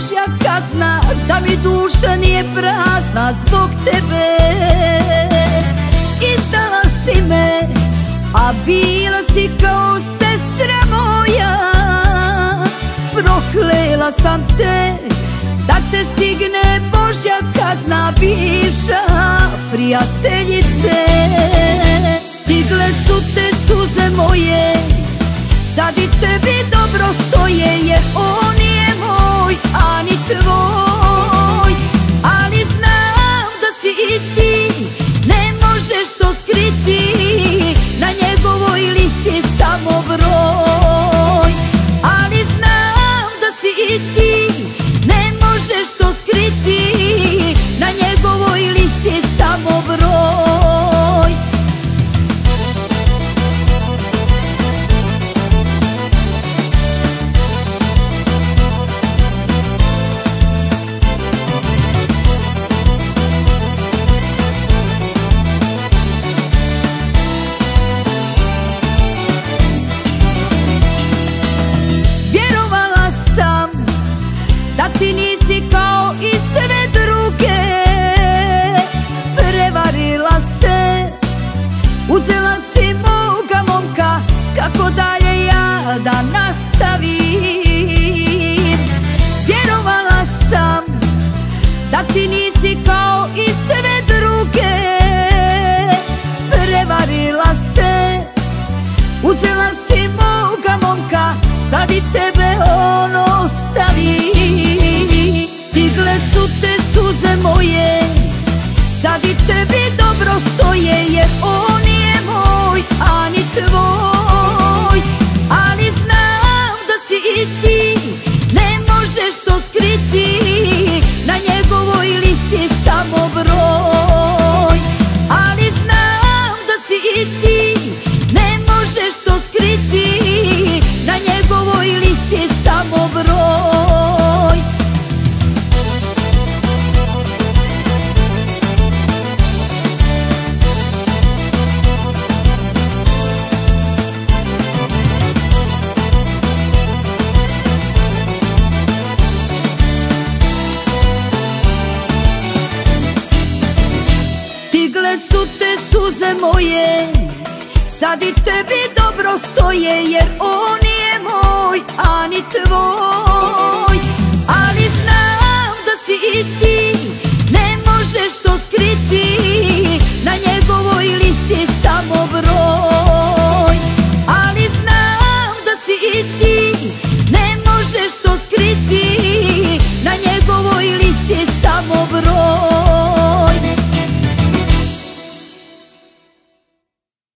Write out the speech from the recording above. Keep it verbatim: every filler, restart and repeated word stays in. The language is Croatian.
Božja kazna, da mi duša nije prazna zbog tebe. Izdala si me, a bila si kao sestra moja. Proklela sam te, da te stigne Božja kazna, bivša prijateljice. Stigle su te suze moje, sad i tebi dobro stoje, jer on je moj, a ni tvoj. Ali znam da si i ti, ne možeš to skriti, na njegovoj listi samo broj. Ali znam da si i ti, ne možeš to skriti, na njegovoj listi samo broj. Da ti nisi kao i sve druge, prevarila se, uzela si moga momka, kako dalje ja da nastavim. Vjerovala sam da ti nisi kao i sve druge, prevarila se, uzela si moga momka, sad i tebe on ostavi. Stigle su te suze moje, sad i tebi dobro stoje, jer on je moj, a ni tvoj. Ali znam da si i ti, ne možeš to skriti, na njegovoj listi samo broj. Ali znam da si i ti, ne možeš to skriti, na njegovoj listi samo broj. Stigle su te suze moje, sad i tebi dobro stoje, jer on je moj, a ni tvoj. Ali znam da si i ti,